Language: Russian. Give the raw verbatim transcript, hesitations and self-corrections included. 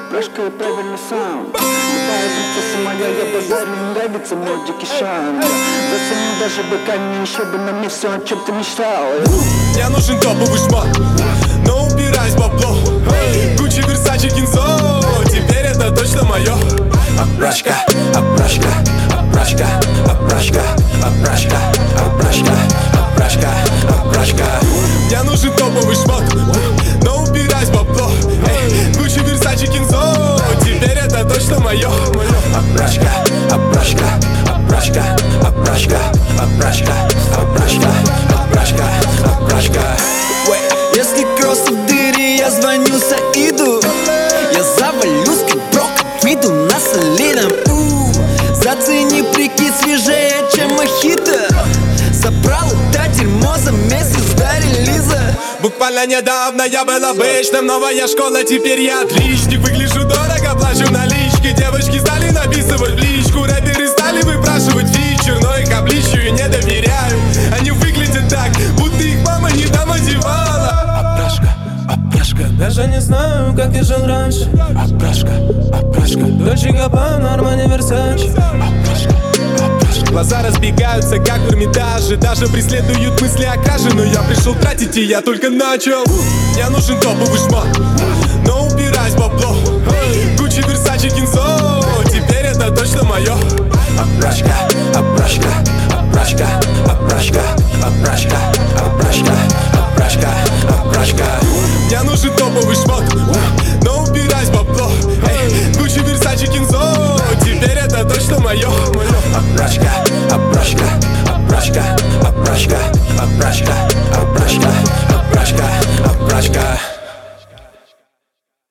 Опрашка и правильный саунд. Любая принцесса моя, я базарю, не нравится мой дикий шанс. Зацени даже быка, мне еще бы на мне все, о чем ты мечтал. Мне нужен топовый шмот, но убирать бабло. Гуччи, Версачи, Кинзо, теперь это точно мое. Опрашка, опрашка, опрашка, опрашка, опрашка, опрашка, опрашка, опрашка. Мне нужен топовый шмот, но убирать бабло. Гуччи, Версачи, Кинзо, теперь это точно мое. Опрашка, опрашка, опрашка, опрашка, опрашка, опрашка, опрашка, опрашка. Если кросс в дыре, я звоню Саиду. Я завалюсь, как брок, виду на солидном. Зацени прикид свежее, чем мохито. Собрал это дерьмо за месяц до релиза. Буквально недавно я был обычным, новая школа, теперь я отличник. Выгляжу дорого, плачу налички. Девочки стали написывать в личку. Рэперы стали выпрашивать фичер, но их обличию не доверяю. Они выглядят так, будто их мама не там одевала. Опрашка, опрашка, даже не знаю, как я жил раньше. Опрашка, опрашка, Дольче Габбана, Армани, Версачи. Опрашка, опрашка. Глаза разбегаются, как в Эрмитаже. Даже преследуют мысли о краже. Но я пришел тратить, и я только начал. Мне нужен топовый шмот, но убирать бабло. Гуччи, Версачи, Кинзо, теперь это точно мое. Опрашка, опрашка, опрашка, опрашка, опрашка, опрашка, опрашка, опрашка. Мне нужен топовый шмот, но убирать бабло. Гуччи, Версачи, Кинзо, теперь это точно мое. Опрашка, опрашка, опрашка, опрашка, опрашка.